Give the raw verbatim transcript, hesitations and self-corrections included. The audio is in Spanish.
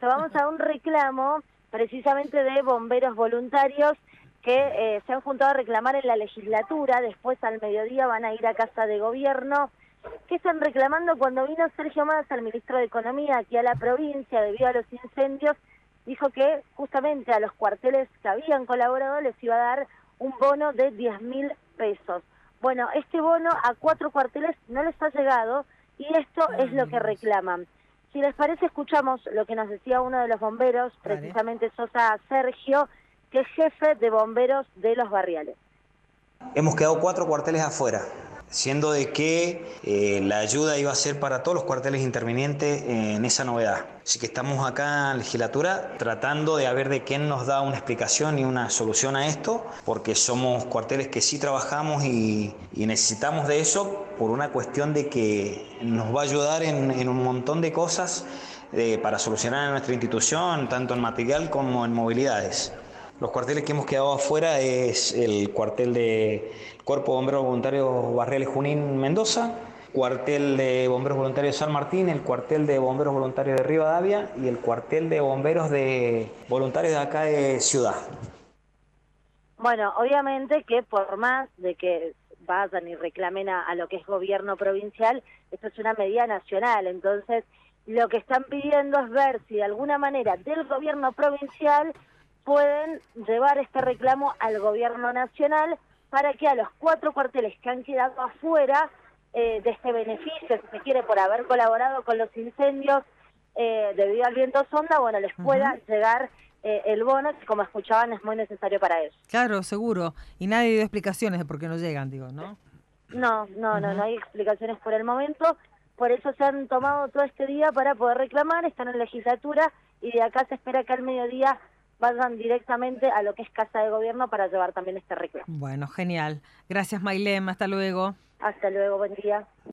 eso, vamos a un reclamo precisamente de bomberos voluntarios que eh, se han juntado a reclamar en la legislatura, después al mediodía van a ir a Casa de Gobierno. ¿Qué están reclamando? Cuando vino Sergio Massa, el ministro de Economía, aquí a la provincia debido a los incendios, dijo que justamente a los cuarteles que habían colaborado les iba a dar un bono de diez mil pesos. Bueno, este bono a cuatro cuarteles no les ha llegado y esto es lo que reclaman. Si les parece, escuchamos lo que nos decía uno de los bomberos, precisamente Sosa Sergio, que es jefe de bomberos de Los Barriales. Hemos quedado cuatro cuarteles afuera, siendo de que eh, la ayuda iba a ser para todos los cuarteles intervinientes en esa novedad. Así que estamos acá en la legislatura tratando de a ver de quién nos da una explicación y una solución a esto, porque somos cuarteles que sí trabajamos y, y necesitamos de eso por una cuestión de que nos va a ayudar en, en un montón de cosas eh, para solucionar en nuestra institución, tanto en material como en movilidades. Los cuarteles que hemos quedado afuera es el cuartel de Cuerpo de Bomberos Voluntarios Barriales Junín Mendoza, cuartel de Bomberos Voluntarios San Martín, el cuartel de Bomberos Voluntarios de Rivadavia y el cuartel de Bomberos de Voluntarios de acá de Ciudad. Bueno, obviamente que por más de que vayan y reclamen a, a lo que es gobierno provincial, esto es una medida nacional, entonces lo que están pidiendo es ver si de alguna manera del gobierno provincial pueden llevar este reclamo al gobierno nacional para que a los cuatro cuarteles que han quedado afuera eh, de este beneficio, si se quiere, por haber colaborado con los incendios eh, debido al viento sonda, bueno, les pueda uh-huh. llegar eh, el bono, que como escuchaban es muy necesario para ellos. Claro, seguro. Y nadie dio explicaciones de por qué no llegan, digo, ¿no? No, no, uh-huh. no, no hay explicaciones por el momento. Por eso se han tomado todo este día para poder reclamar, están en legislatura y de acá se espera que al mediodía vayan directamente a lo que es Casa de Gobierno para llevar también este reclamo. Bueno, genial. Gracias, Maylem. Hasta luego. Hasta luego, buen día.